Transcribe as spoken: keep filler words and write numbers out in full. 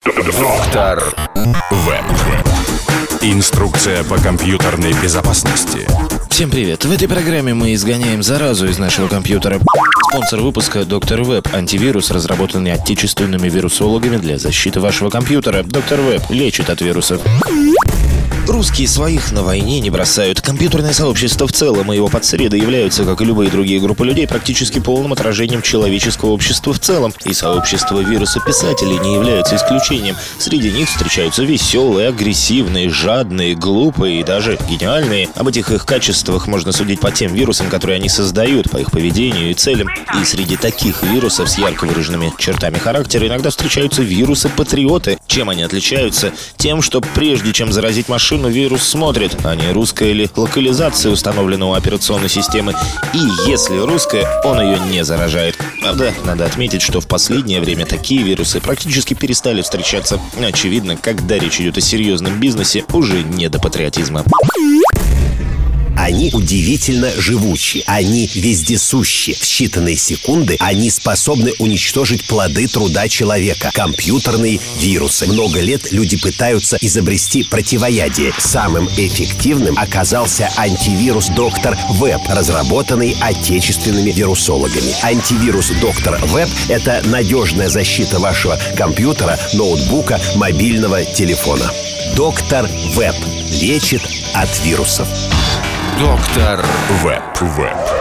Доктор Веб. Инструкция по компьютерной безопасности. Всем привет! В этой программе мы изгоняем заразу из нашего компьютера. Спонсор выпуска — Доктор Веб. Антивирус, разработанный отечественными вирусологами для защиты вашего компьютера. Доктор Веб лечит от вирусов. Русские своих на войне не бросают. Компьютерное сообщество в целом и его подсреды являются, как и любые другие группы людей, практически полным отражением человеческого общества в целом. И сообщество вирусописателей не является исключением. Среди них встречаются веселые, агрессивные, жадные, глупые и даже гениальные. Об этих их качествах можно судить по тем вирусам, которые они создают, по их поведению и целям. И среди таких вирусов с ярко выраженными чертами характера иногда встречаются вирусы-патриоты. Чем они отличаются? Тем, что прежде чем заразить машину, вирус смотрит, а не русская ли локализация установленного операционной системы. И если русская, он ее не заражает. Правда, надо отметить, что в последнее время такие вирусы практически перестали встречаться. Очевидно, когда речь идет о серьезном бизнесе, уже не до патриотизма. Они удивительно живучи, они вездесущи. В считанные секунды они способны уничтожить плоды труда человека. Компьютерные вирусы. Много лет люди пытаются изобрести противоядие. Самым эффективным оказался антивирус Доктор Веб, разработанный отечественными вирусологами. Антивирус Доктор Веб — это надежная защита вашего компьютера, ноутбука, мобильного телефона. Доктор Веб лечит от вирусов. Доктор Веб. Веб.